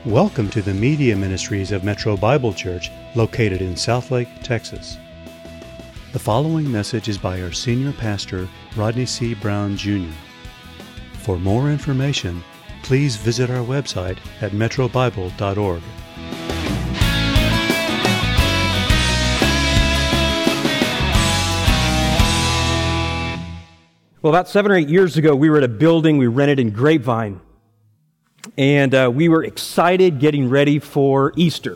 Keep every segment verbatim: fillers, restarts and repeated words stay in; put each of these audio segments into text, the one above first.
Welcome to the Media Ministries of Metro Bible Church, located in Southlake, Texas. The following message is by our senior pastor, Rodney C. Brown, Junior For more information, please visit our website at metro bible dot org. Well, about seven or eight years ago, we were at a building we rented in Grapevine. And uh, we were excited getting ready for Easter.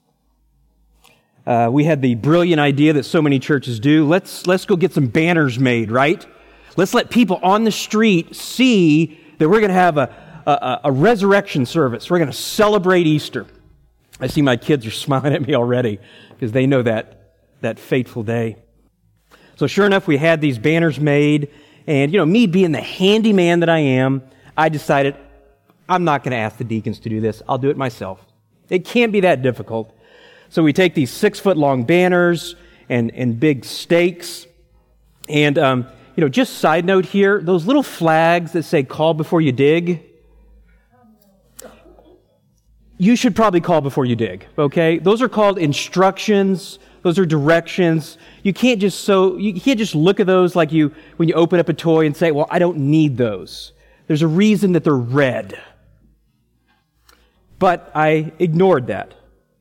Uh, we had the brilliant idea that so many churches do. Let's let's go get some banners made, right? Let's let people on the street see that we're going to have a, a, a resurrection service. We're going to celebrate Easter. I see my kids are smiling at me already because they know that, that fateful day. So sure enough, we had these banners made. And, you know, me being the handyman that I am, I decided, I'm not going to ask the deacons to do this. I'll do it myself. It can't be that difficult. So we take these six-foot-long banners and, and big stakes. And, um, you know, just side note here, those little flags that say, call before you dig, you should probably call before you dig, okay? Those are called instructions. Those are directions. You can't just so you can't just look at those like you when you open up a toy and say, well, I don't need those. There's a reason that they're red. But I ignored that.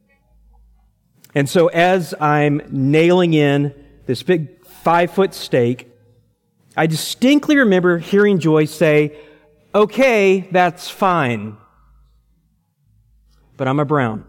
And so as I'm nailing in this big five-foot stake, I distinctly remember hearing Joyce say, okay, that's fine. But I'm a Brown.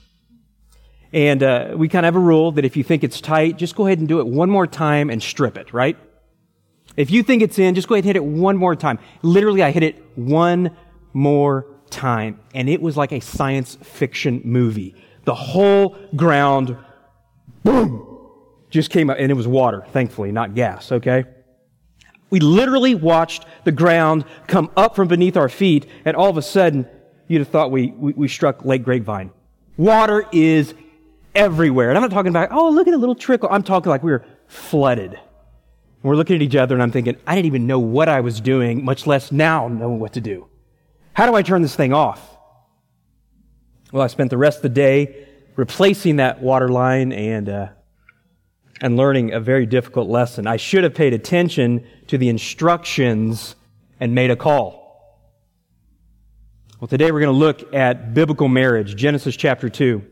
And uh, we kind of have a rule that if you think it's tight, just go ahead and do it one more time and strip it, right? If you think it's in, just go ahead and hit it one more time. Literally, I hit it one more time. And it was like a science fiction movie. The whole ground, boom, just came up. And it was water, thankfully, not gas, okay? We literally watched the ground come up from beneath our feet. And all of a sudden, you'd have thought we, we, we struck Lake Grapevine. Water is everywhere. And I'm not talking about, oh, look at a little trickle. I'm talking like we were flooded. We're looking at each other and I'm thinking, I didn't even know what I was doing, much less now knowing what to do. How do I turn this thing off? Well, I spent the rest of the day replacing that water line and, uh, and learning a very difficult lesson. I should have paid attention to the instructions and made a call. Well, today we're going to look at biblical marriage, Genesis chapter two.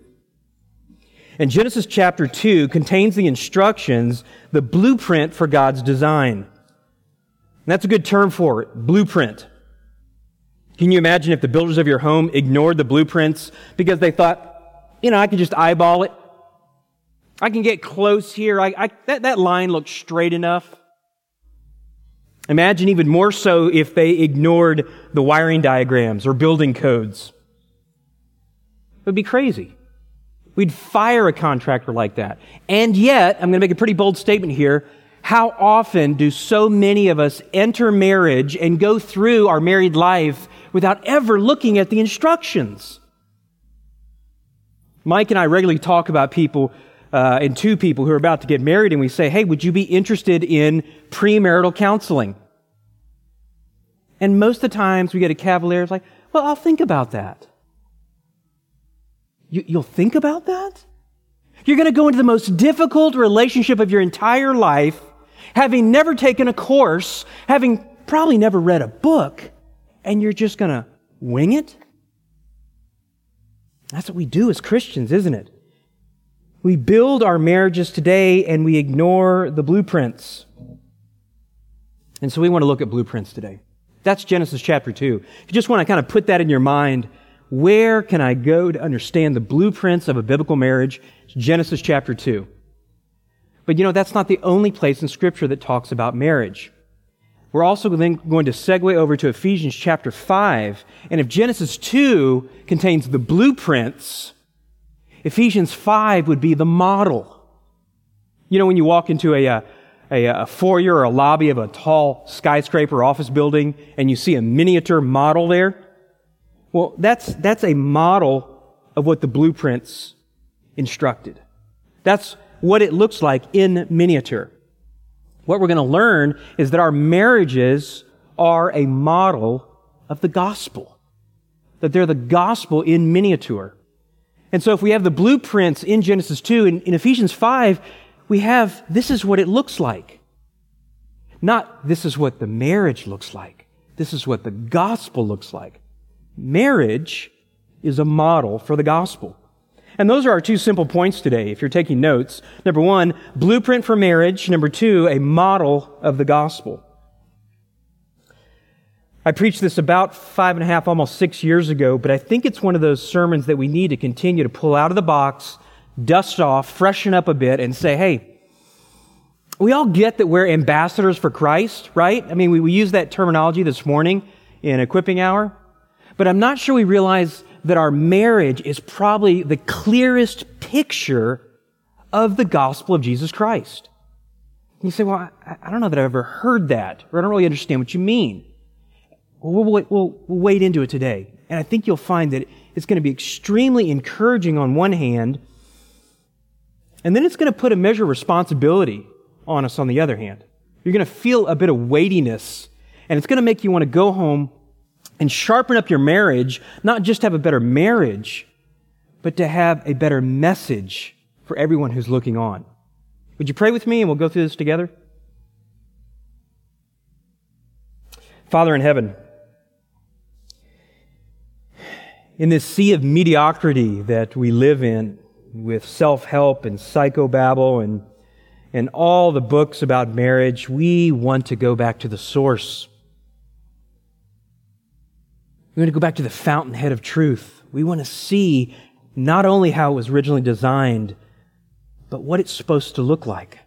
And Genesis chapter two contains the instructions, the blueprint for God's design. And that's a good term for it, blueprint. Can you imagine if the builders of your home ignored the blueprints because they thought, you know, I can just eyeball it. I can get close here. I, I, that, that line looks straight enough. Imagine even more so if they ignored the wiring diagrams or building codes. It would be crazy. We'd fire a contractor like that. And yet, I'm going to make a pretty bold statement here, how often do so many of us enter marriage and go through our married life without ever looking at the instructions? Mike and I regularly talk about people, uh, and two people who are about to get married, and we say, hey, would you be interested in premarital counseling? And most of the times we get a cavalier, it's like, well, I'll think about that. You, you'll think about that? You're going to go into the most difficult relationship of your entire life, having never taken a course, having probably never read a book, and you're just going to wing it? That's what we do as Christians, isn't it? We build our marriages today and we ignore the blueprints. And so we want to look at blueprints today. That's Genesis chapter two. If you just want to kind of put that in your mind, where can I go to understand the blueprints of a biblical marriage? It's Genesis chapter two. But you know, that's not the only place in Scripture that talks about marriage. We're also then going to segue over to Ephesians chapter five. And if Genesis two contains the blueprints, Ephesians five would be the model. You know, when you walk into a, a, a foyer or a lobby of a tall skyscraper office building and you see a miniature model there, well, that's that's a model of what the blueprints instructed. That's what it looks like in miniature. What we're going to learn is that our marriages are a model of the gospel. that they're the gospel in miniature. And so if we have the blueprints in Genesis two, in, in Ephesians five, we have, this is what it looks like. Not, this is what the marriage looks like. This is what the gospel looks like. Marriage is a model for the gospel. And those are our two simple points today, if you're taking notes. Number one, blueprint for marriage. Number two, a model of the gospel. I preached this about five and a half, almost six years ago, but I think it's one of those sermons that we need to continue to pull out of the box, dust off, freshen up a bit, and say, hey, we all get that we're ambassadors for Christ, right? I mean, we, we used that terminology this morning in Equipping Hour, but I'm not sure we realize that our marriage is probably the clearest picture of the gospel of Jesus Christ. And you say, well, I, I don't know that I've ever heard that, or I don't really understand what you mean. Well, we'll, we'll, we'll wade into it today. And I think you'll find that it's going to be extremely encouraging on one hand, and then it's going to put a measure of responsibility on us on the other hand. You're going to feel a bit of weightiness, and it's going to make you want to go home and sharpen up your marriage, not just have a better marriage, but to have a better message for everyone who's looking on. Would you pray with me and we'll go through this together? Father in heaven, in this sea of mediocrity that we live in, with self-help and psychobabble and, and all the books about marriage, we want to go back to the source. We want to go back to the fountainhead of truth. We want to see not only how it was originally designed, but what it's supposed to look like.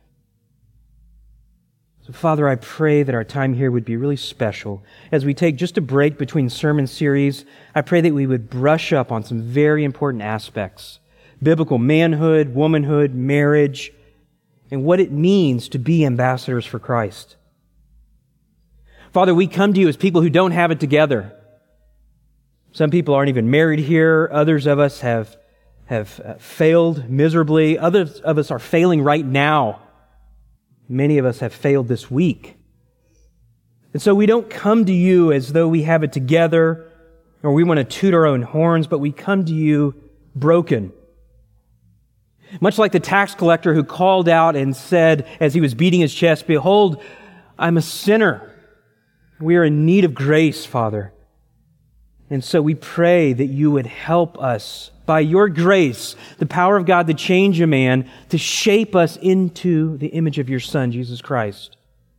So, Father, I pray that our time here would be really special. As we take just a break between sermon series, I pray that we would brush up on some very important aspects. Biblical manhood, womanhood, marriage, and what it means to be ambassadors for Christ. Father, we come to you as people who don't have it together. Some people aren't even married here. Others of us have, have failed miserably. Others of us are failing right now. Many of us have failed this week. And so we don't come to you as though we have it together or we want to toot our own horns, but we come to you broken. Much like the tax collector who called out and said as he was beating his chest, "Behold, I'm a sinner. We are in need of grace, Father." And so we pray that you would help us by your grace, the power of God to change a man, to shape us into the image of your Son, Jesus Christ.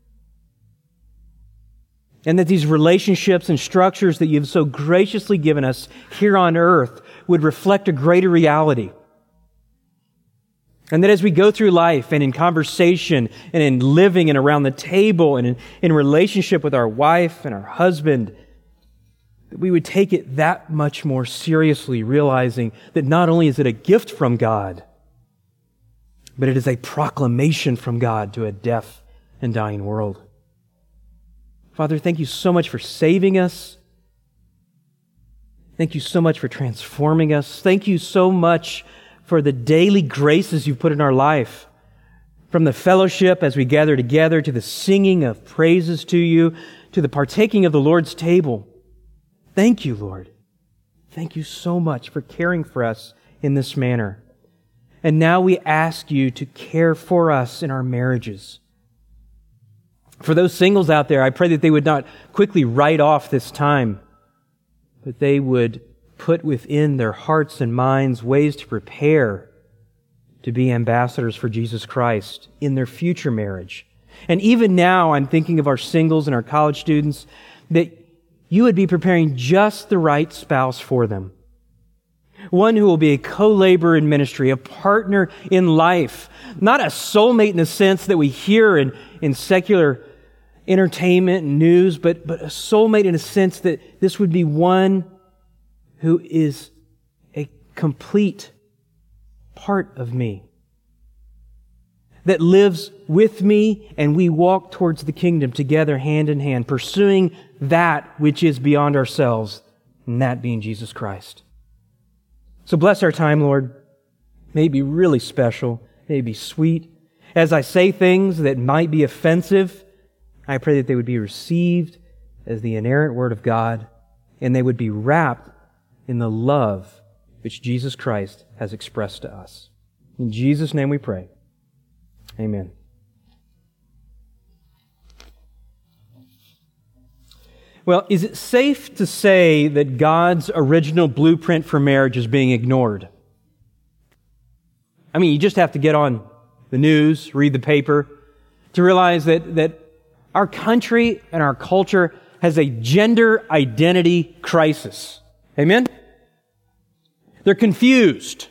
And that these relationships and structures that you've so graciously given us here on earth would reflect a greater reality. And that as we go through life and in conversation and in living and around the table and in, in relationship with our wife and our husband, that we would take it that much more seriously, realizing that not only is it a gift from God, but it is a proclamation from God to a deaf and dying world. Father, thank you so much for saving us. Thank you so much for transforming us. Thank you so much for the daily graces you've put in our life. From the fellowship as we gather together, to the singing of praises to you, to the partaking of the Lord's table. Thank you, Lord. Thank you so much for caring for us in this manner. And now we ask you to care for us in our marriages. For those singles out there, I pray that they would not quickly write off this time, but they would put within their hearts and minds ways to prepare to be ambassadors for Jesus Christ in their future marriage. And even now, I'm thinking of our singles and our college students, that you would be preparing just the right spouse for them. One who will be a co-laborer in ministry, a partner in life, not a soulmate in the sense that we hear in, in secular entertainment and news, but, but a soulmate in a sense that this would be one who is a complete part of me, that lives with me, and we walk towards the kingdom together hand in hand, pursuing that which is beyond ourselves, and that being Jesus Christ. So bless our time, Lord. May it be really special. May it be sweet. As I say things that might be offensive, I pray that they would be received as the inerrant Word of God, and they would be wrapped in the love which Jesus Christ has expressed to us. In Jesus' name we pray. Amen. Well, is it safe to say that God's original blueprint for marriage is being ignored? I mean, you just have to get on the news, read the paper, to realize that, that our country and our culture has a gender identity crisis. Amen? They're confused.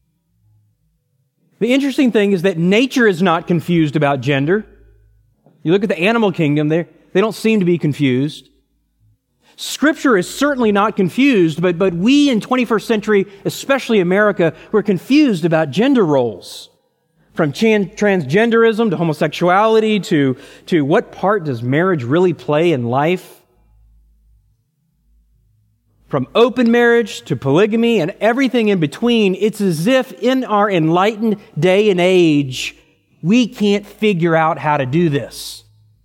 The interesting thing is that nature is not confused about gender. You look at the animal kingdom, they they don't seem to be confused. Scripture is certainly not confused, but, but we in twenty-first century, especially America, we're confused about gender roles. From tran- transgenderism to homosexuality to, to what part does marriage really play in life? From open marriage to polygamy and everything in between, it's as if in our enlightened day and age, we can't figure out how to do this.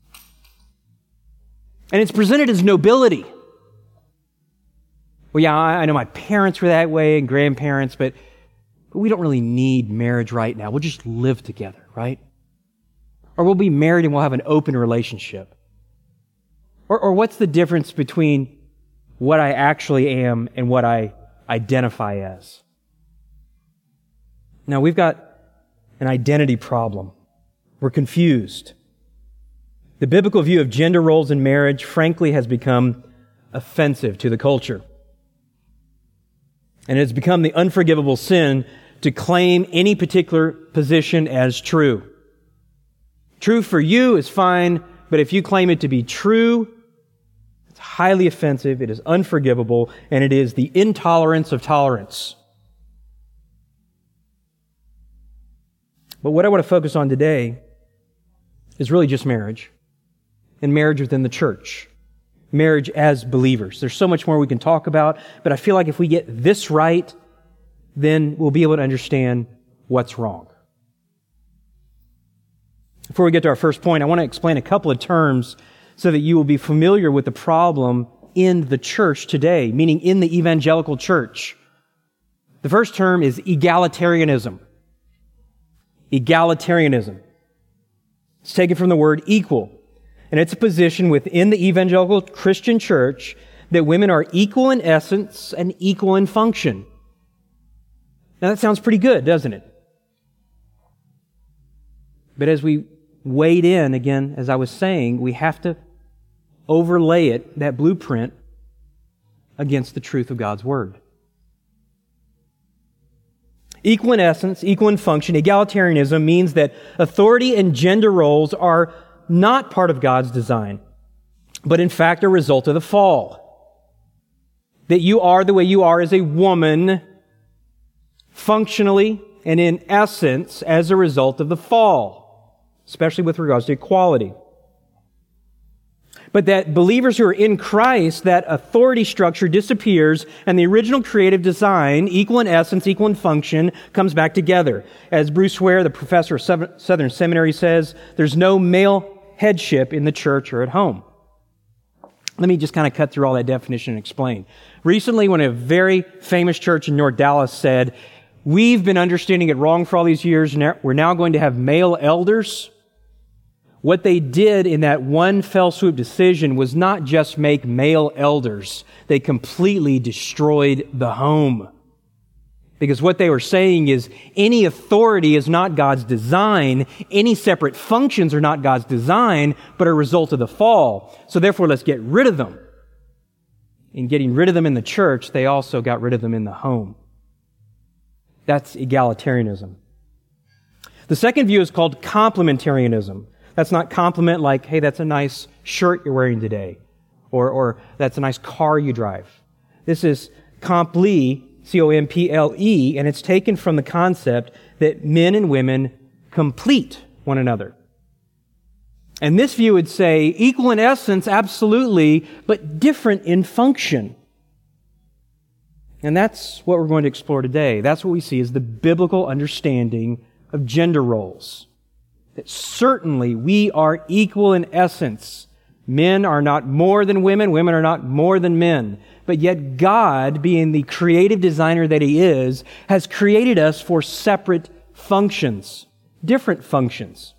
And it's presented as nobility. Well, yeah, I know my parents were that way and grandparents, but, but we don't really need marriage right now. We'll just live together, right? Or we'll be married and we'll have an open relationship. Or, or what's the difference between what I actually am and what I identify as? Now, we've got an identity problem. We're confused. The biblical view of gender roles in marriage, frankly, has become offensive to the culture. And it has become the unforgivable sin to claim any particular position as true. True for you is fine, but if you claim it to be true, it's highly offensive, it is unforgivable, and it is the intolerance of tolerance. But what I want to focus on today is really just marriage, and marriage within the church. Marriage as believers. There's so much more we can talk about, but I feel like if we get this right, then we'll be able to understand what's wrong. Before we get to our first point, I want to explain a couple of terms so that you will be familiar with the problem in the church today, meaning in the evangelical church. The first term is egalitarianism. Egalitarianism. It's taken from the word equal. And it's a position within the evangelical Christian church that women are equal in essence and equal in function. Now that sounds pretty good, doesn't it? But as we wade in, again, as I was saying, we have to overlay it, that blueprint, against the truth of God's Word. Equal in essence, equal in function, egalitarianism means that authority and gender roles are not part of God's design, but in fact a result of the fall. That you are the way you are as a woman, functionally and in essence as a result of the fall, especially with regards to equality. But that believers who are in Christ, that authority structure disappears and the original creative design, equal in essence, equal in function, comes back together. As Bruce Ware, the professor of Southern Seminary, says, there's no male headship in the church or at home. Let me just kind of cut through all that definition and explain. Recently, when a very famous church in North Dallas said, we've been understanding it wrong for all these years, and we're now going to have male elders, what they did in that one fell swoop decision was not just make male elders. They completely destroyed the home. Because what they were saying is any authority is not God's design. Any separate functions are not God's design, but a result of the fall. So therefore, let's get rid of them. In getting rid of them in the church, they also got rid of them in the home. That's egalitarianism. The second view is called complementarianism. That's not compliment like, hey, that's a nice shirt you're wearing today. Or, or that's a nice car you drive. This is compli, C O M P L E, and it's taken from the concept that men and women complete one another. And this view would say equal in essence, absolutely, but different in function. And that's what we're going to explore today. That's what we see as the biblical understanding of gender roles. That certainly we are equal in essence, Men are not more than women. Women are not more than men. But yet God, being the creative designer that He is, has created us for separate functions, different functions.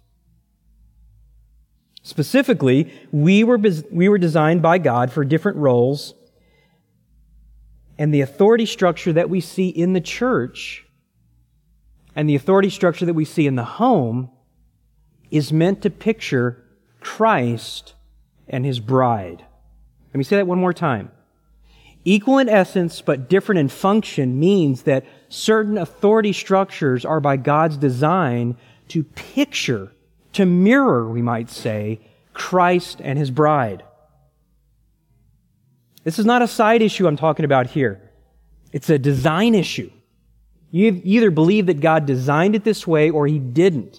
Specifically, we were, we were designed by God for different roles, and the authority structure that we see in the church and the authority structure that we see in the home is meant to picture Christ and His bride. Let me say that one more time. Equal in essence but different in function means that certain authority structures are by God's design to picture, to mirror, we might say, Christ and His bride. This is not a side issue I'm talking about here. It's a design issue. You either believe that God designed it this way or He didn't.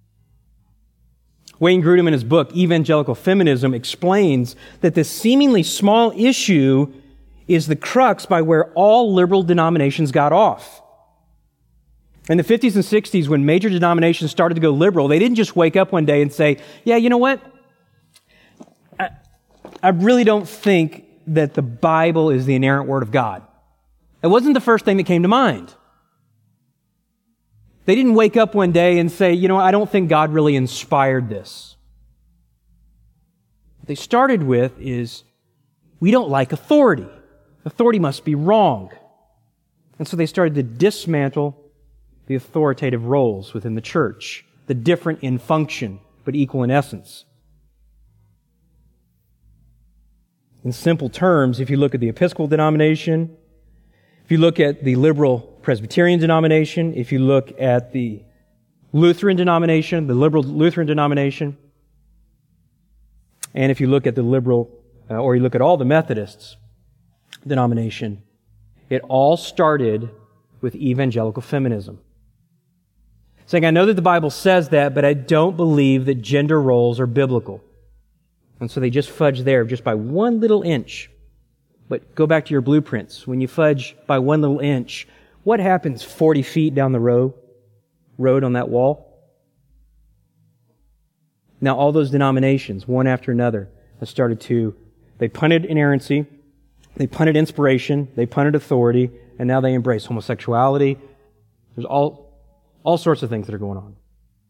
Wayne Grudem, in his book, Evangelical Feminism, explains that this seemingly small issue is the crux by where all liberal denominations got off. In the fifties and sixties, when major denominations started to go liberal, they didn't just wake up one day and say, yeah, you know what? I, I really don't think that the Bible is the inerrant Word of God. It wasn't the first thing that came to mind. They didn't wake up one day and say, you know, I don't think God really inspired this. What they started with is, we don't like authority. Authority must be wrong. And so they started to dismantle the authoritative roles within the church, the different in function, but equal in essence. In simple terms, if you look at the Episcopal denomination, if you look at the liberal Presbyterian denomination, if you look at the Lutheran denomination, the liberal Lutheran denomination, and if you look at the liberal, uh, or you look at all the Methodists denomination, it all started with evangelical feminism. Saying, I know that the Bible says that, but I don't believe that gender roles are biblical. And so they just fudge there just by one little inch. But go back to your blueprints. When you fudge by one little inch, what happens forty feet down the road, road on that wall? Now all those denominations, one after another, have started to, they punted inerrancy, they punted inspiration, they punted authority, and now they embrace homosexuality. There's all, all sorts of things that are going on.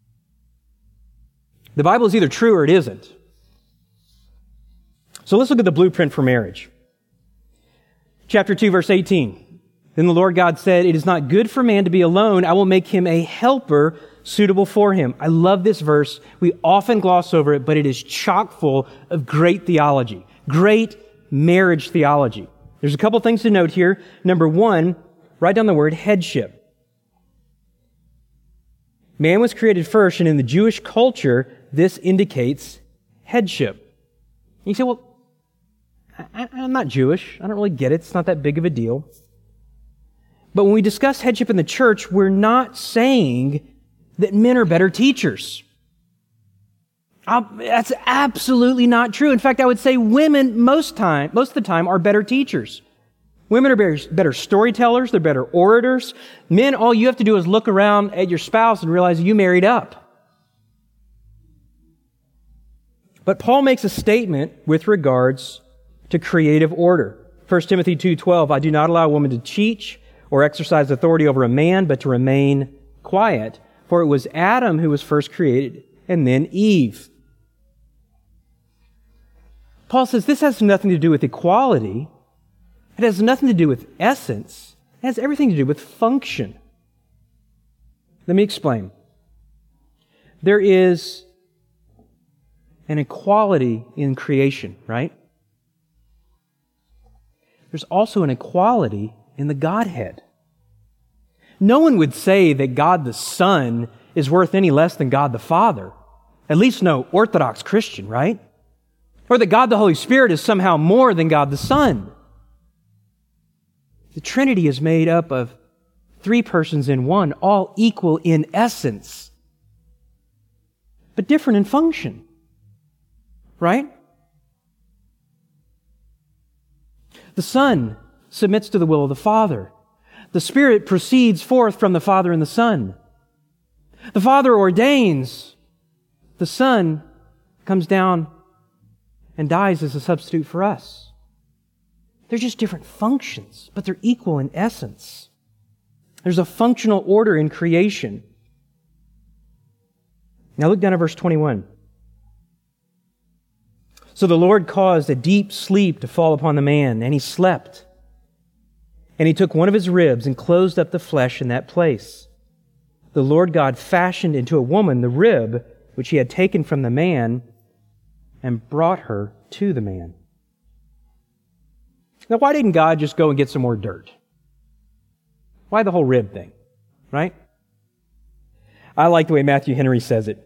The Bible is either true or it isn't. So let's look at the blueprint for marriage. Chapter two, verse eighteen. Then the Lord God said, it is not good for man to be alone. I will make him a helper suitable for him. I love this verse. We often gloss over it, but it is chock full of great theology, great marriage theology. There's a couple things to note here. Number one, write down the word headship. Man was created first, and in the Jewish culture, this indicates headship. You say, well, I, I'm not Jewish. I don't really get it. It's not that big of a deal. But when we discuss headship in the church, we're not saying that men are better teachers. Uh, that's absolutely not true. In fact, I would say women most time, most of the time are better teachers. Women are better, better storytellers. They're better orators. Men, all you have to do is look around at your spouse and realize you married up. But Paul makes a statement with regards to creative order. First Timothy two twelve, I do not allow a woman to teach or exercise authority over a man, but to remain quiet. For it was Adam who was first created, and then Eve. Paul says this has nothing to do with equality. It has nothing to do with essence. It has everything to do with function. Let me explain. There is an equality in creation, right? There's also an equality in the Godhead. No one would say that God the Son is worth any less than God the Father. At least no Orthodox Christian, right? Or that God the Holy Spirit is somehow more than God the Son. The Trinity is made up of three persons in one, all equal in essence, but different in function. Right? The Son submits to the will of the Father. The Spirit proceeds forth from the Father and the Son. The Father ordains. The Son comes down and dies as a substitute for us. They're just different functions, but they're equal in essence. There's a functional order in creation. Now look down at verse twenty-one. So the Lord caused a deep sleep to fall upon the man, and he slept. And he took one of his ribs and closed up the flesh in that place. The Lord God fashioned into a woman the rib which he had taken from the man and brought her to the man. Now, why didn't God just go and get some more dirt? Why the whole rib thing, right? I like the way Matthew Henry says it.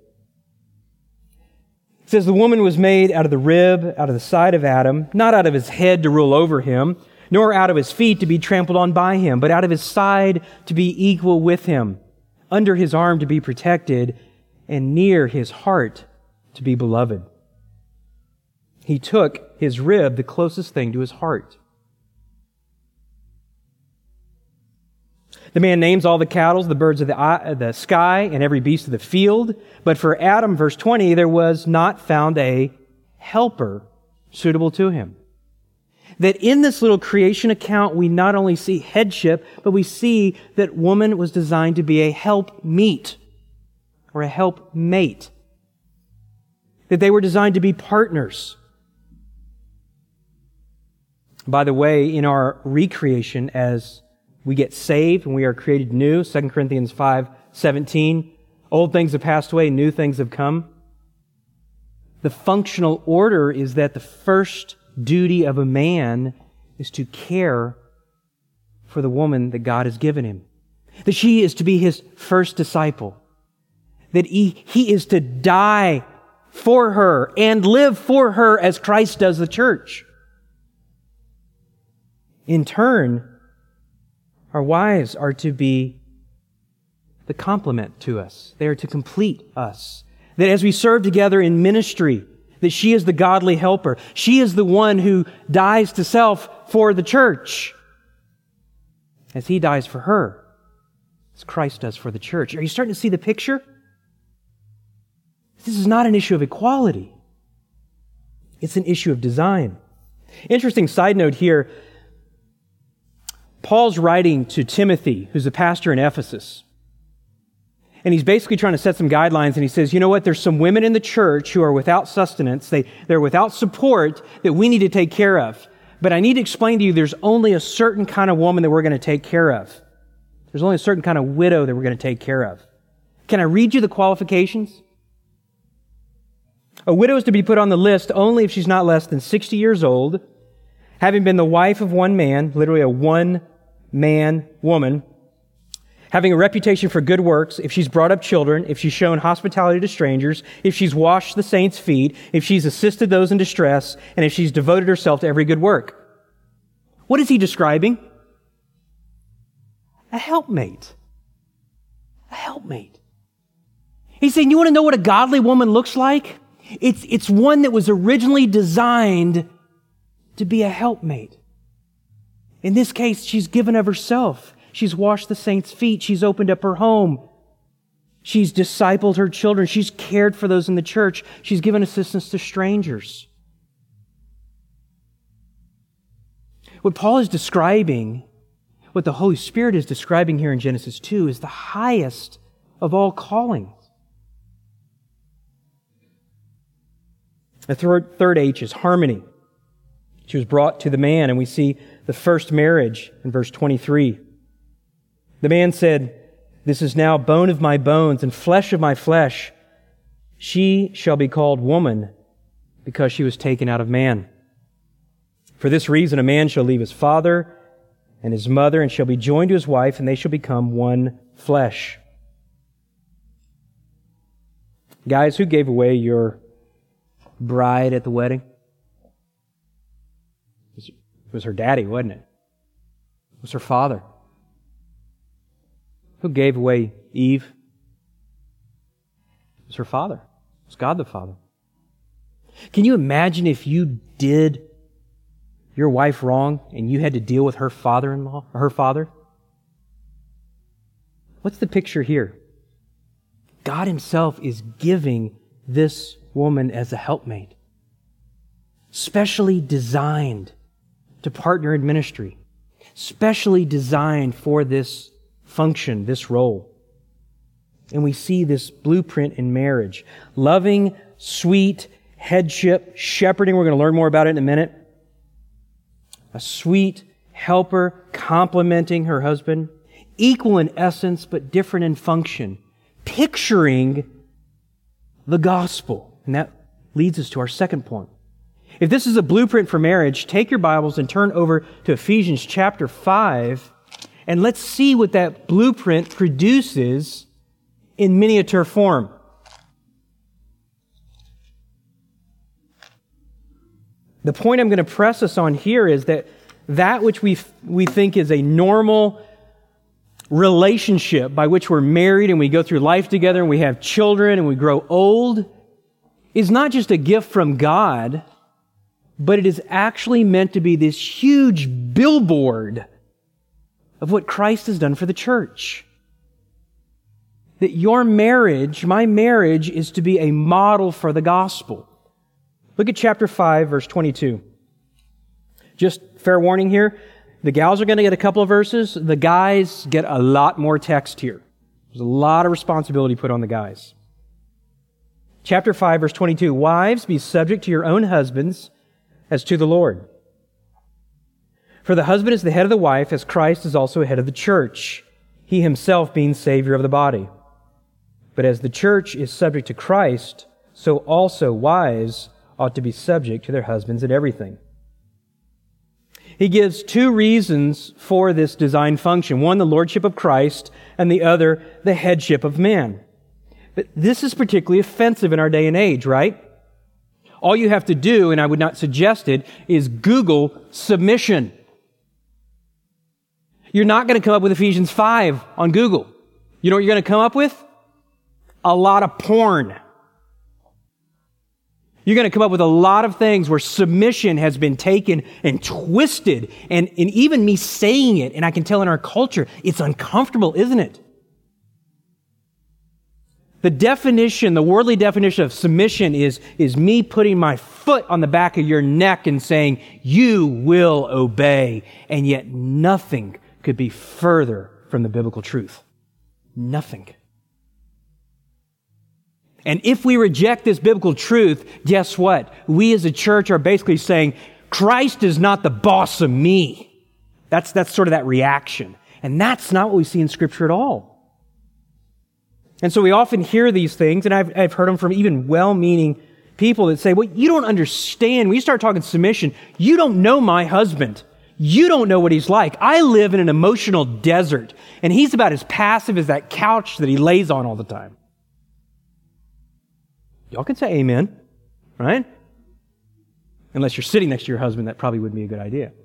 It says, the woman was made out of the rib, out of the side of Adam, not out of his head to rule over him, nor out of his feet to be trampled on by him, but out of his side to be equal with him, under his arm to be protected, and near his heart to be beloved. He took his rib, the closest thing to his heart. The man names all the cattle, the birds of the, eye, the sky, and every beast of the field. But for Adam, verse twenty, there was not found a helper suitable to him. That in this little creation account, we not only see headship, but we see that woman was designed to be a helpmeet, or a helpmate. That they were designed to be partners. By the way, in our recreation, as we get saved and we are created new, Second Corinthians five seventeen, old things have passed away, new things have come. The functional order is that the first duty of a man is to care for the woman that God has given him. That she is to be his first disciple. That he, he is to die for her and live for her as Christ does the church. In turn, our wives are to be the complement to us. They are to complete us. That as we serve together in ministry, that she is the godly helper. She is the one who dies to self for the church, as he dies for her, as Christ does for the church. Are you starting to see the picture? This is not an issue of equality. It's an issue of design. Interesting side note here. Paul's writing to Timothy, who's a pastor in Ephesus. And he's basically trying to set some guidelines, and he says, you know what, there's some women in the church who are without sustenance, they, they're without support that we need to take care of. But I need to explain to you there's only a certain kind of woman that we're going to take care of. There's only a certain kind of widow that we're going to take care of. Can I read you the qualifications? A widow is to be put on the list only if she's not less than sixty years old, having been the wife of one man, literally a one-man woman, having a reputation for good works, if she's brought up children, if she's shown hospitality to strangers, if she's washed the saints' feet, if she's assisted those in distress, and if she's devoted herself to every good work. What is he describing? A helpmate. A helpmate. He's saying, you want to know what a godly woman looks like? It's, it's one that was originally designed to be a helpmate. In this case, she's given of herself. She's washed the saints' feet. She's opened up her home. She's discipled her children. She's cared for those in the church. She's given assistance to strangers. What Paul is describing, what the Holy Spirit is describing here in Genesis two, is the highest of all callings. The third, third H is harmony. She was brought to the man, and we see the first marriage in verse twenty-three. The man said, "This is now bone of my bones and flesh of my flesh. She shall be called woman because she was taken out of man. For this reason, a man shall leave his father and his mother and shall be joined to his wife, and they shall become one flesh." Guys, who gave away your bride at the wedding? It was her daddy, wasn't it? It was her father. Who gave away Eve? It was her father. It was God the Father. Can you imagine if you did your wife wrong and you had to deal with her father-in-law, or her father? What's the picture here? God Himself is giving this woman as a helpmate. specially designed to partner in ministry, specially designed for this function, this role. And we see this blueprint in marriage. Loving, sweet, headship, shepherding. We're going to learn more about it in a minute. A sweet helper complementing her husband. Equal in essence, but different in function. Picturing the gospel. And that leads us to our second point. If this is a blueprint for marriage, take your Bibles and turn over to Ephesians chapter five, and let's see what that blueprint produces in miniature form. The point I'm going to press us on here is that that which we we think is a normal relationship by which we're married and we go through life together and we have children and we grow old is not just a gift from God, but it is actually meant to be this huge billboard of what Christ has done for the church. That your marriage, my marriage, is to be a model for the gospel. Look at chapter five, verse twenty-two. Just fair warning here, the gals are going to get a couple of verses. The guys get a lot more text here. There's a lot of responsibility put on the guys. Chapter five, verse twenty-two. Wives, be subject to your own husbands as to the Lord. For the husband is the head of the wife, as Christ is also head of the church, he himself being Savior of the body. But as the church is subject to Christ, so also wives ought to be subject to their husbands in everything. He gives two reasons for this design function. One, the lordship of Christ, and the other, the headship of man. But this is particularly offensive in our day and age, right? All you have to do, and I would not suggest it, is Google submission. You're not going to come up with Ephesians five on Google. You know what you're going to come up with? A lot of porn. You're going to come up with a lot of things where submission has been taken and twisted. And, and even me saying it, and I can tell in our culture, it's uncomfortable, isn't it? The definition, the worldly definition of submission is, is me putting my foot on the back of your neck and saying, you will obey. And yet nothing could be further from the biblical truth. Nothing. And if we reject this biblical truth, guess what? We as a church are basically saying, Christ is not the boss of me. That's, that's sort of that reaction. And that's not what we see in Scripture at all. And so we often hear these things, and I've, I've heard them from even well-meaning people that say, well, you don't understand. When you start talking submission, you don't know my husband. You don't know what he's like. I live in an emotional desert, and he's about as passive as that couch that he lays on all the time. Y'all can say amen, right? Unless you're sitting next to your husband, that probably wouldn't be a good idea.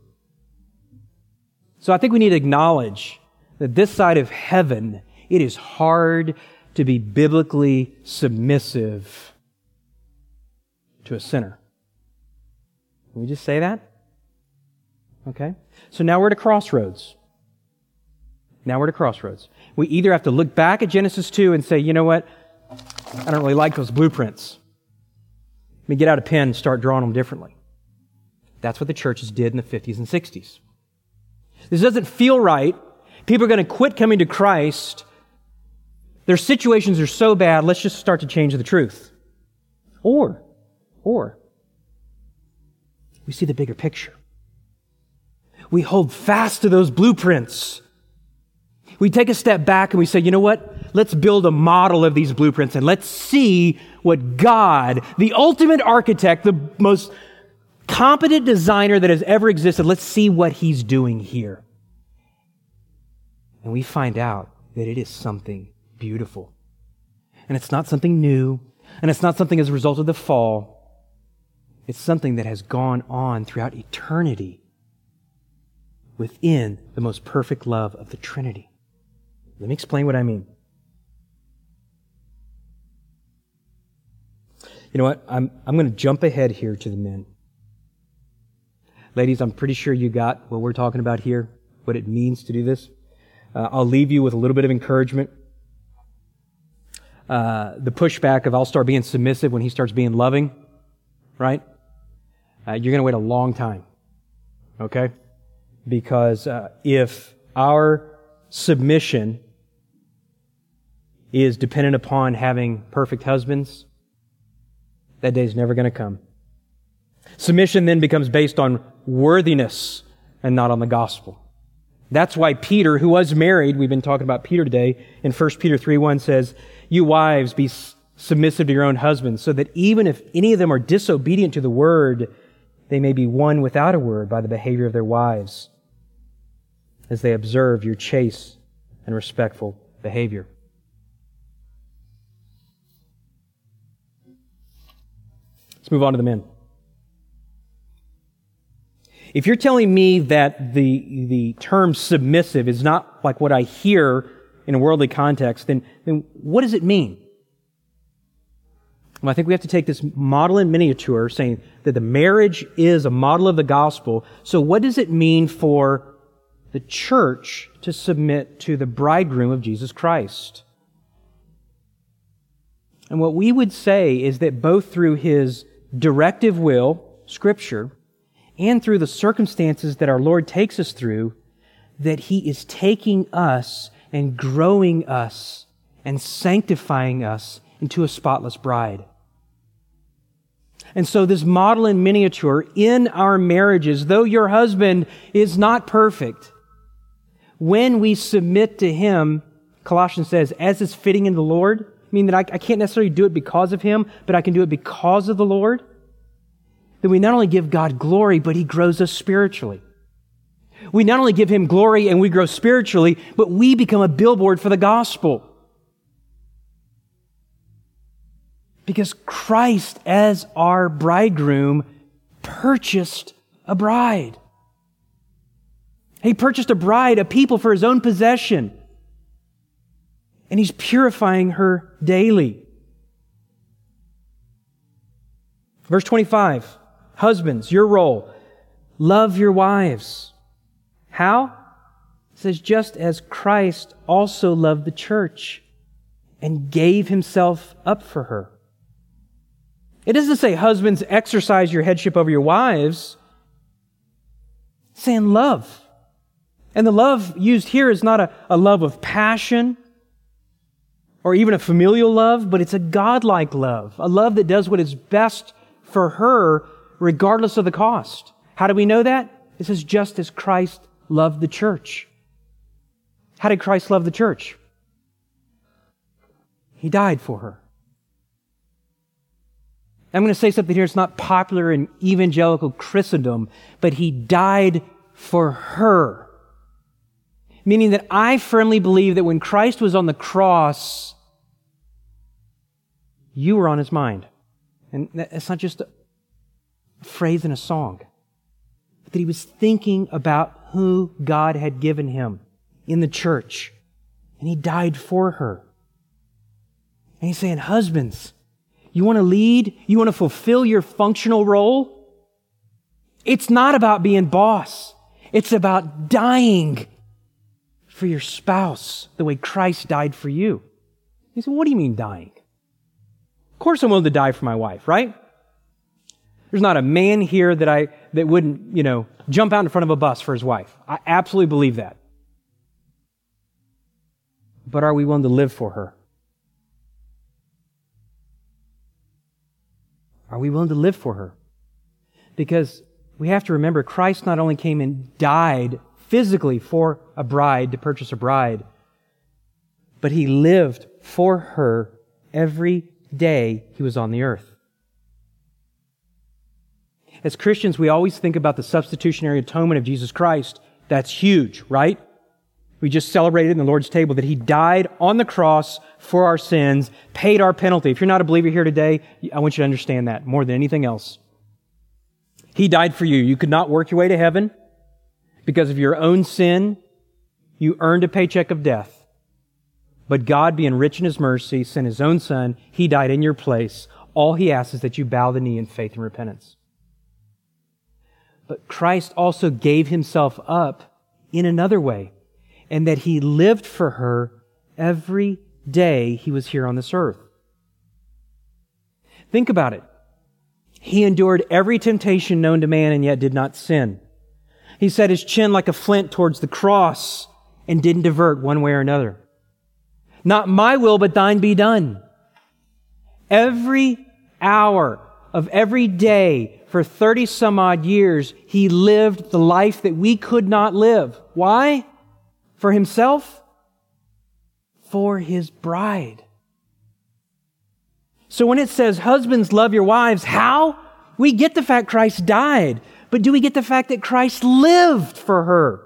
So I think we need to acknowledge that this side of heaven, it is hard to be biblically submissive to a sinner. Can we just say that? Okay. So now we're at a crossroads. Now we're at a crossroads. We either have to look back at Genesis two and say, you know what? I don't really like those blueprints. Let me get out a pen and start drawing them differently. That's what the churches did in the fifties and sixties. This doesn't feel right. People are going to quit coming to Christ. Their situations are so bad, let's just start to change the truth. Or, or, we see the bigger picture. We hold fast to those blueprints. We take a step back and we say, you know what? Let's build a model of these blueprints and let's see what God, the ultimate architect, the most competent designer that has ever existed, let's see what He's doing here. And we find out that it is something beautiful. And it's not something new, and it's not something as a result of the fall. It's something that has gone on throughout eternity within the most perfect love of the Trinity. Let me explain what I mean. You know what? I'm, I'm going to jump ahead here to the men. Ladies, I'm pretty sure you got what we're talking about here, what it means to do this. Uh, I'll leave you with a little bit of encouragement. Uh, the pushback of I'll start being submissive when he starts being loving, right? uh, you're going to wait a long time. Okay? Because uh, if our submission is dependent upon having perfect husbands, that day is never going to come. Submission then becomes based on worthiness and not on the gospel. That's why Peter, who was married, we've been talking about Peter today, in First Peter three one says, "You wives, be submissive to your own husbands, so that even if any of them are disobedient to the word, they may be won without a word by the behavior of their wives, as they observe your chaste and respectful behavior." Let's move on to the men. If you're telling me that the, the term submissive is not like what I hear in a worldly context, then, then what does it mean? Well, I think we have to take this model in miniature, saying that the marriage is a model of the gospel. So what does it mean for the church to submit to the bridegroom of Jesus Christ? And what we would say is that both through His directive will, Scripture, and through the circumstances that our Lord takes us through, that He is taking us and growing us and sanctifying us into a spotless bride. And so this model in miniature in our marriages, though your husband is not perfect, when we submit to Him, Colossians says, as is fitting in the Lord, meaning that I, I can't necessarily do it because of Him, but I can do it because of the Lord, then we not only give God glory, but He grows us spiritually. We not only give Him glory and we grow spiritually, but we become a billboard for the gospel. Because Christ, as our bridegroom, purchased a bride. He purchased a bride, a people for His own possession. And He's purifying her daily. Verse twenty-five. Husbands, your role. Love your wives. How? It says, just as Christ also loved the church and gave Himself up for her. It doesn't say, husbands, exercise your headship over your wives. It's saying love. And the love used here is not a, a love of passion or even a familial love, but it's a godlike love, a love that does what is best for her regardless of the cost. How do we know that? It says, just as Christ loved the church. How did Christ love the church? He died for her. I'm going to say something here that's not popular in evangelical Christendom, but He died for her. Meaning that I firmly believe that when Christ was on the cross, you were on His mind. And that's not just a phrase in a song, but that He was thinking about who God had given Him in the church. And He died for her. And He's saying, husbands, you want to lead? You want to fulfill your functional role? It's not about being boss. It's about dying for your spouse the way Christ died for you. You say, what do you mean dying? Of course I'm willing to die for my wife, right? There's not a man here that I that wouldn't, you know, jump out in front of a bus for his wife. I absolutely believe that. But are we willing to live for her? Are we willing to live for her? Because we have to remember Christ not only came and died physically for a bride, to purchase a bride, but He lived for her every day He was on the earth. As Christians, we always think about the substitutionary atonement of Jesus Christ. That's huge, right? We just celebrated in the Lord's table that He died on the cross for our sins, paid our penalty. If you're not a believer here today, I want you to understand that more than anything else. He died for you. You could not work your way to heaven because of your own sin. You earned a paycheck of death. But God, being rich in His mercy, sent His own Son. He died in your place. All He asks is that you bow the knee in faith and repentance. But Christ also gave Himself up in another way, and that He lived for her every day He was here on this earth. Think about it. He endured every temptation known to man and yet did not sin. He set his chin like a flint towards the cross and didn't divert one way or another. Not my will, but thine be done. Every hour of every day for thirty some odd years, He lived the life that we could not live. Why? For Himself? For His bride. So when it says, husbands, love your wives, how? We get the fact Christ died, but do we get the fact that Christ lived for her?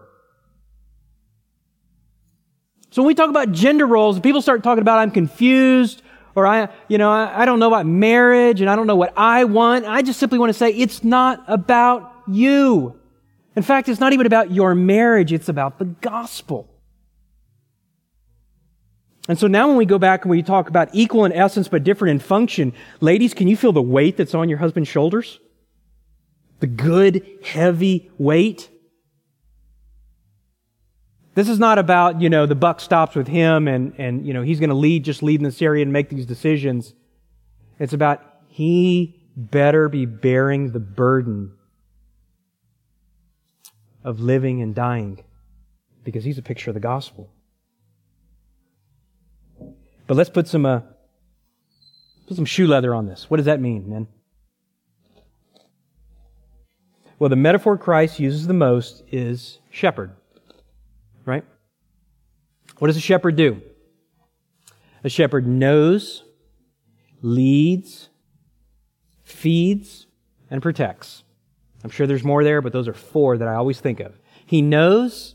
So when we talk about gender roles, people start talking about, I'm confused, or I, you know, I, I don't know about marriage, and I don't know what I want. I just simply want to say, it's not about you. In fact, it's not even about your marriage, it's about the gospel. And so now when we go back and we talk about equal in essence but different in function, ladies, can you feel the weight that's on your husband's shoulders? The good, heavy weight? This is not about, you know, the buck stops with him and, and you know, he's going to lead, just lead in this area and make these decisions. It's about he better be bearing the burden of living and dying because he's a picture of the gospel. But let's put some uh, put some shoe leather on this. What does that mean, man? Well, the metaphor Christ uses the most is shepherd. Right? What does a shepherd do? A shepherd knows, leads, feeds, and protects. I'm sure there's more there, but those are four that I always think of. He knows,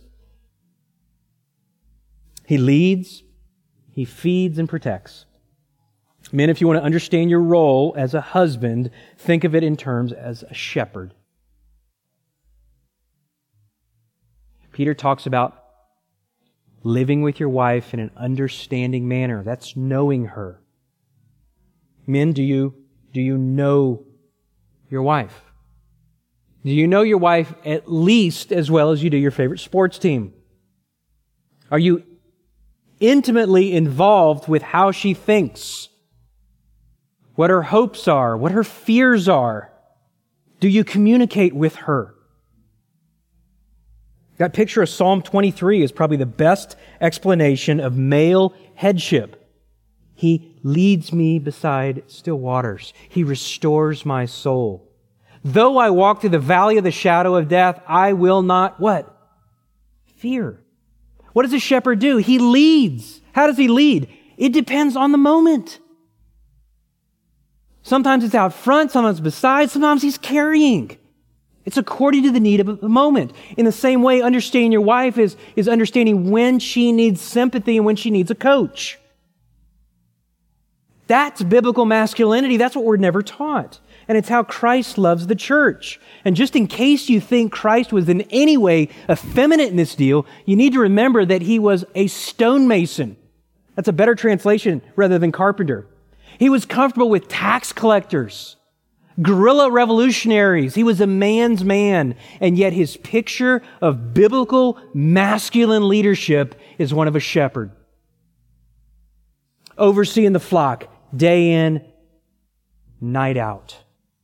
he leads, he feeds, and protects. Men, if you want to understand your role as a husband, think of it in terms as a shepherd. Peter talks about living with your wife in an understanding manner. That's knowing her. Men, do you, do you know your wife? Do you know your wife at least as well as you do your favorite sports team? Are you intimately involved with how she thinks? What her hopes are? What her fears are? Do you communicate with her? That picture of Psalm twenty-three is probably the best explanation of male headship. He leads me beside still waters. He restores my soul. Though I walk through the valley of the shadow of death, I will not, what? Fear. What does a shepherd do? He leads. How does he lead? It depends on the moment. Sometimes it's out front, sometimes beside, sometimes he's carrying. It's according to the need of the moment. In the same way, understanding your wife is, is understanding when she needs sympathy and when she needs a coach. That's biblical masculinity. That's what we're never taught. And it's how Christ loves the church. And just in case you think Christ was in any way effeminate in this deal, you need to remember that he was a stonemason. That's a better translation rather than carpenter. He was comfortable with tax collectors, guerrilla revolutionaries. He was a man's man, and yet his picture of biblical masculine leadership is one of a shepherd. Overseeing the flock day in, night out.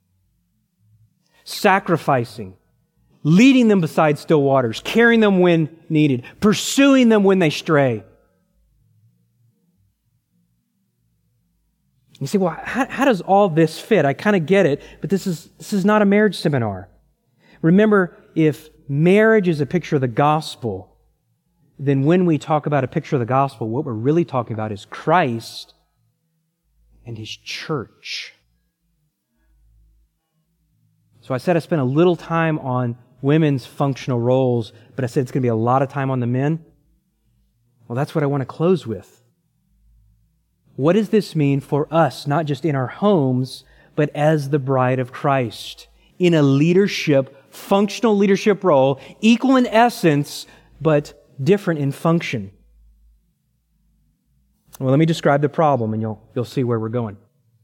Sacrificing, leading them beside still waters, carrying them when needed, pursuing them when they stray. You say, well, how, how does all this fit? I kind of get it, but this is this is not a marriage seminar. Remember, if marriage is a picture of the gospel, then when we talk about a picture of the gospel, what we're really talking about is Christ and His church. So I said I spent a little time on women's functional roles, but I said it's going to be a lot of time on the men. Well, that's what I want to close with. What does this mean for us, not just in our homes, but as the bride of Christ, in a leadership, functional leadership role, equal in essence, but different in function? Well, let me describe the problem and you'll, you'll see where we're going.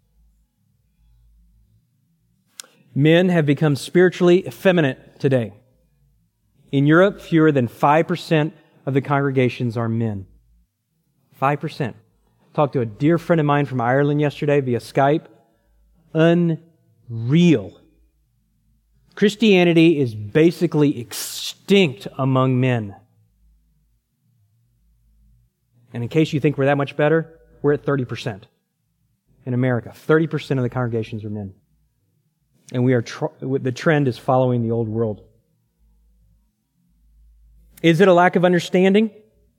Men have become spiritually effeminate today. In Europe, fewer than five percent of the congregations are men. five percent. Talked to a dear friend of mine from Ireland yesterday via Skype. real. Christianity is basically extinct among men. And in case you think we're that much better, we're at thirty percent. In America, thirty percent of the congregations are men. And we are tr- the trend is following the old world. Is it a lack of understanding?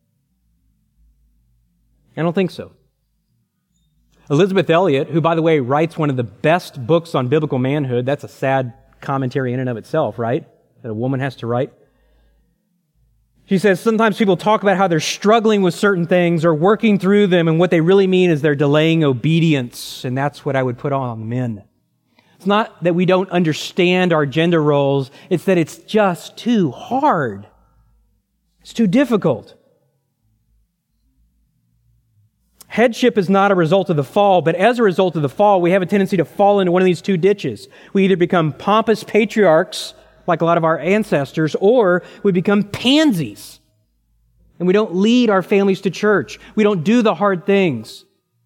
I don't think so. Elizabeth Elliot, who, by the way, writes one of the best books on biblical manhood, that's a sad commentary in and of itself, right? That a woman has to write. She says sometimes people talk about how they're struggling with certain things or working through them, and what they really mean is they're delaying obedience, and that's what I would put on men. It's not that we don't understand our gender roles, it's that it's just too hard. It's too difficult. Headship is not a result of the fall, but as a result of the fall, we have a tendency to fall into one of these two ditches. We either become pompous patriarchs, like a lot of our ancestors, or we become pansies. And we don't lead our families to church. We don't do the hard things.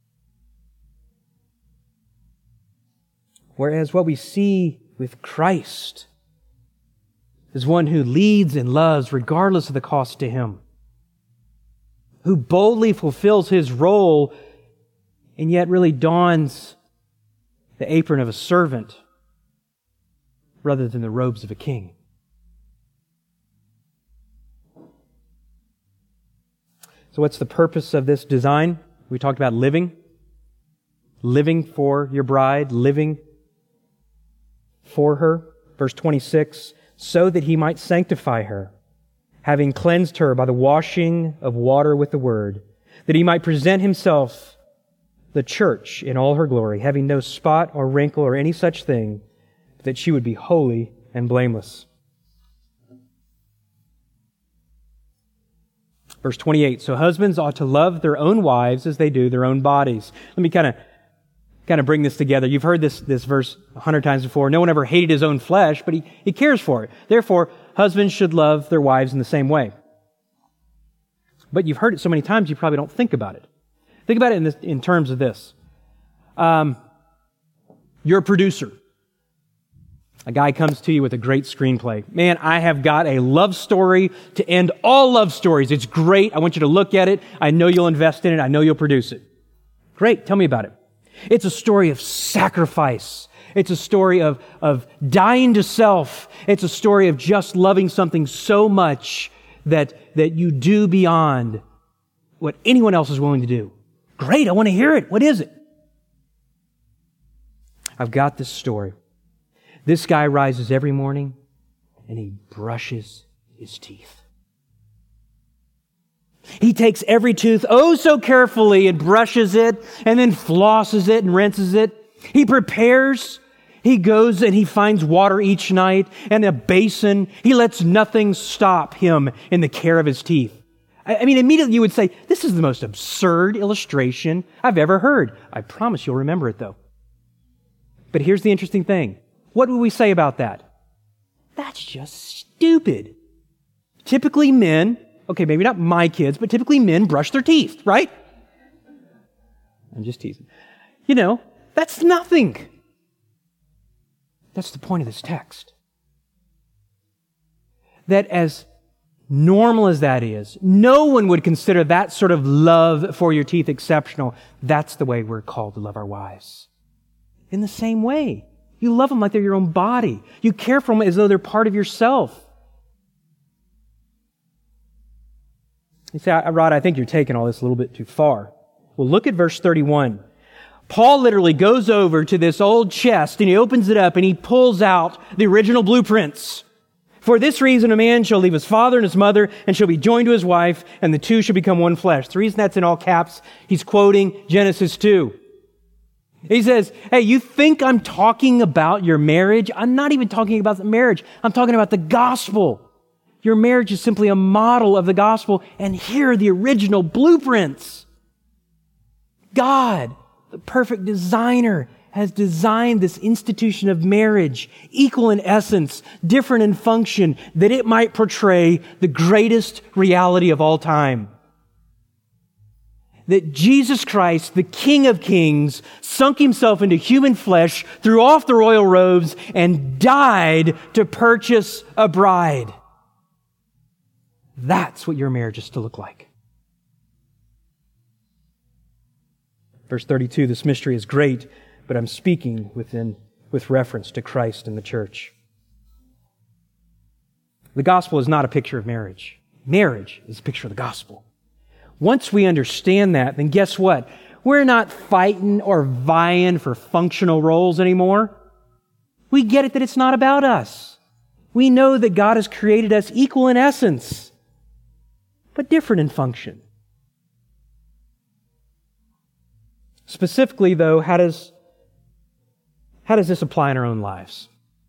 Whereas what we see with Christ is one who leads and loves regardless of the cost to Him, who boldly fulfills His role and yet really dons the apron of a servant rather than the robes of a king. So what's the purpose of this design? We talked about living. Living for your bride, living for her. Verse twenty-six, so that He might sanctify her, having cleansed her by the washing of water with the word, that He might present Himself, the church, in all her glory, having no spot or wrinkle or any such thing, that she would be holy and blameless. Verse twenty-eight, so husbands ought to love their own wives as they do their own bodies. Let me kind of kind of bring this together. You've heard this, this verse a hundred times before. No one ever hated his own flesh, but he, he cares for it. Therefore, husbands should love their wives in the same way. But you've heard it so many times, you probably don't think about it. Think about it in, this, in terms of this. Um, you're a producer. A guy comes to you with a great screenplay. Man, I have got a love story to end all love stories. It's great. I want you to look at it. I know you'll invest in it. I know you'll produce it. Great. Tell me about it. It's a story of sacrifice. It's a story of, of dying to self. It's a story of just loving something so much that, that you do beyond what anyone else is willing to do. Great. I want to hear it. What is it? I've got this story. This guy rises every morning and he brushes his teeth. He takes every tooth oh so carefully and brushes it and then flosses it and rinses it. He prepares. He goes and he finds water each night and a basin. He lets nothing stop him in the care of his teeth. I mean, immediately you would say, this is the most absurd illustration I've ever heard. I promise you'll remember it though. But here's the interesting thing. What would we say about that? That's just stupid. Typically men, okay, maybe not my kids, but typically men brush their teeth, right? I'm just teasing. You know, that's nothing. That's the point of this text. That as normal as that is, no one would consider that sort of love for your teeth exceptional. That's the way we're called to love our wives. In the same way. You love them like they're your own body. You care for them as though they're part of yourself. You say, Rod, I think you're taking all this a little bit too far. Well, look at verse thirty-one. Paul literally goes over to this old chest and he opens it up and he pulls out the original blueprints. For this reason, a man shall leave his father and his mother and shall be joined to his wife, and the two shall become one flesh. The reason that's in all caps, he's quoting Genesis two. He says, hey, you think I'm talking about your marriage? I'm not even talking about the marriage. I'm talking about the gospel. Your marriage is simply a model of the gospel, and here are the original blueprints. God, the perfect designer, has designed this institution of marriage, equal in essence, different in function, that it might portray the greatest reality of all time. that Jesus Christ, the King of Kings, sunk himself into human flesh, threw off the royal robes, and died to purchase a bride. That's what your marriage is to look like. Verse thirty-two, this mystery is great, but I'm speaking within, with reference to Christ and the church. The gospel is not a picture of marriage. Marriage is a picture of the gospel. Once we understand that, then guess what? We're not fighting or vying for functional roles anymore. We get it that it's not about us. We know that God has created us equal in essence, but different in function. Specifically, though, how does, how does this apply in our own lives?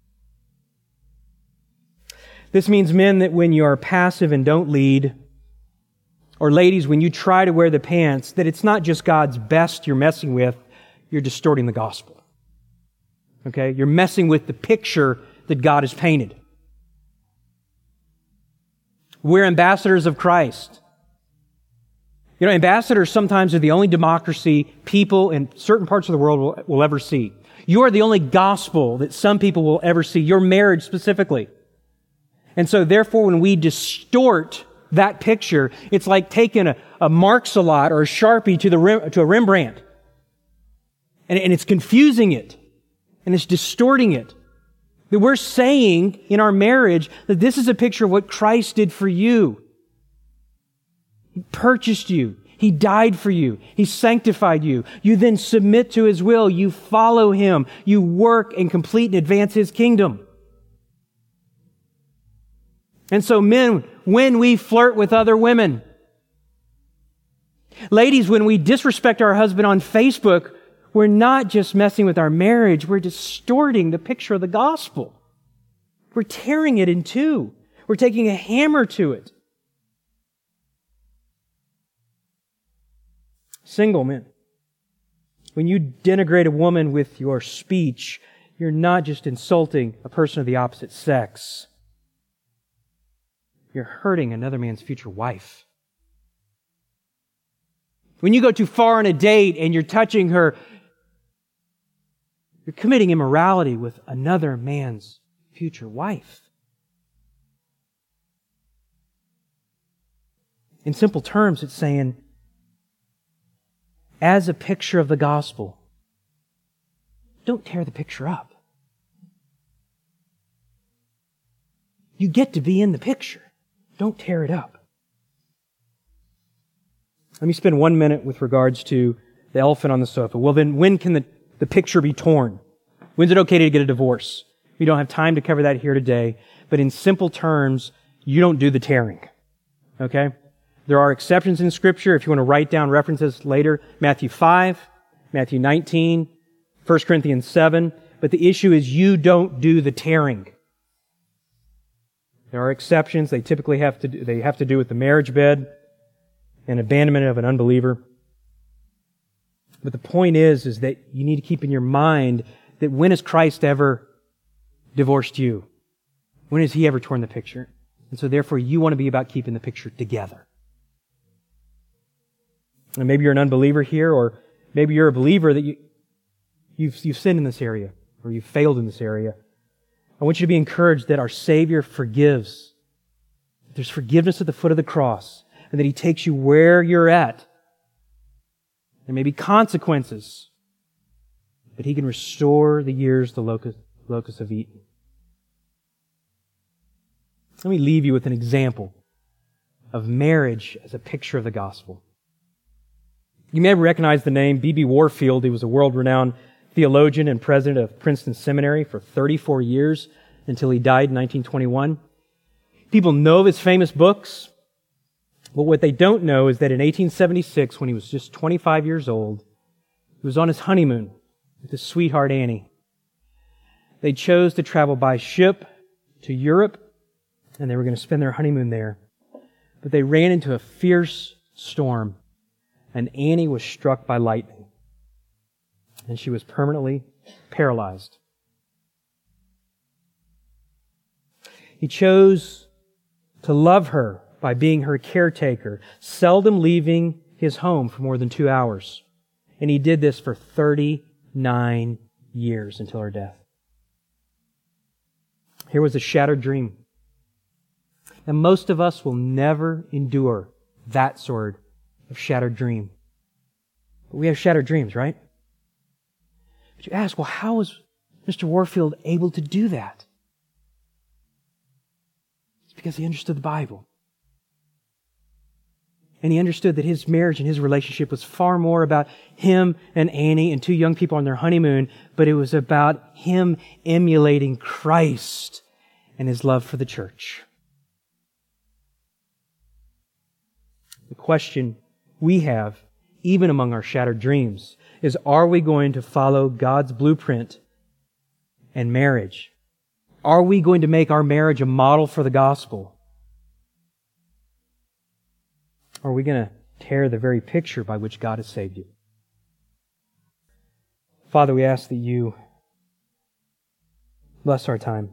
This means, men, that when you are passive and don't lead, or ladies, when you try to wear the pants, that it's not just God's best you're messing with, you're distorting the gospel. Okay? You're messing with the picture that God has painted. We're ambassadors of Christ. You know, ambassadors sometimes are the only democracy people in certain parts of the world will, will ever see. You are the only gospel that some people will ever see, your marriage specifically. And so therefore, when we distort that picture, it's like taking a, a Marx-a-lot or a Sharpie to, the, to a Rembrandt. And, and it's confusing it. And it's distorting it. That we're saying in our marriage that this is a picture of what Christ did for you. He purchased you. He died for you. He sanctified you. You then submit to His will. You follow Him. You work and complete and advance His kingdom. And so men, when we flirt with other women, ladies, when we disrespect our husband on Facebook, we're not just messing with our marriage, we're distorting the picture of the gospel. We're tearing it in two. We're taking a hammer to it. Single men, when you denigrate a woman with your speech, you're not just insulting a person of the opposite sex. You're hurting another man's future wife. When you go too far on a date and you're touching her, you're committing immorality with another man's future wife. In simple terms, it's saying, as a picture of the gospel, don't tear the picture up. You get to be in the picture. Don't tear it up. Let me spend one minute with regards to the elephant on the sofa. Well, then when can the, the picture be torn? When's it okay to get a divorce? We don't have time to cover that here today, but in simple terms, you don't do the tearing. Okay? There are exceptions in Scripture. If you want to write down references later, Matthew five, Matthew nineteen, First Corinthians seven. But the issue is you don't do the tearing. There are exceptions. They typically have to do, they have to do with the marriage bed and abandonment of an unbeliever. But the point is, is that you need to keep in your mind that when has Christ ever divorced you? When has He ever torn the picture? And so therefore you want to be about keeping the picture together. And maybe you're an unbeliever here, or maybe you're a believer that you, you've, you've sinned in this area, or you've failed in this area. I want you to be encouraged that our Savior forgives. There's forgiveness at the foot of the cross, and that He takes you where you're at. There may be consequences, but He can restore the years the locust, locusts have eaten. Let me leave you with an example of marriage as a picture of the gospel. You may recognize the name B B Warfield. He was a world-renowned theologian and president of Princeton Seminary for thirty-four years until he died in nineteen twenty-one. People know of his famous books, but what they don't know is that in eighteen seventy-six, when he was just twenty-five years old, he was on his honeymoon with his sweetheart Annie. They chose to travel by ship to Europe, and they were going to spend their honeymoon there. But they ran into a fierce storm, and Annie was struck by lightning. And she was permanently paralyzed. He chose to love her by being her caretaker, seldom leaving his home for more than two hours. And he did this for thirty-nine years until her death. Here was a shattered dream. And most of us will never endure that sort of shattered dream. But we have shattered dreams, right? But you ask, well, how was Mister Warfield able to do that? It's because he understood the Bible. And he understood that his marriage and his relationship was far more about him and Annie and two young people on their honeymoon, but it was about him emulating Christ and his love for the church. The question we have, even among our shattered dreams, is are we going to follow God's blueprint and marriage? Are we going to make our marriage a model for the gospel? Or are we going to tear the very picture by which God has saved you? Father, we ask that you bless our time.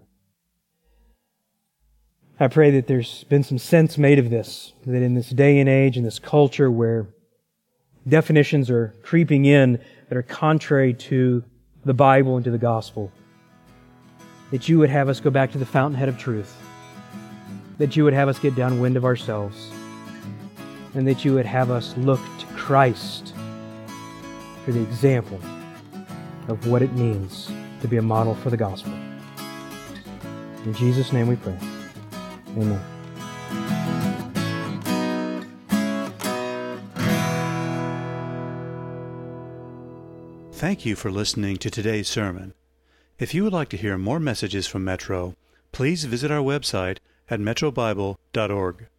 I pray that there's been some sense made of this, that in this day and age, in this culture where definitions are creeping in that are contrary to the Bible and to the gospel, that you would have us go back to the fountainhead of truth, that you would have us get downwind of ourselves, and that you would have us look to Christ for the example of what it means to be a model for the gospel. In Jesus' name we pray. Amen. Thank you for listening to today's sermon. If you would like to hear more messages from Metro, please visit our website at metro bible dot org.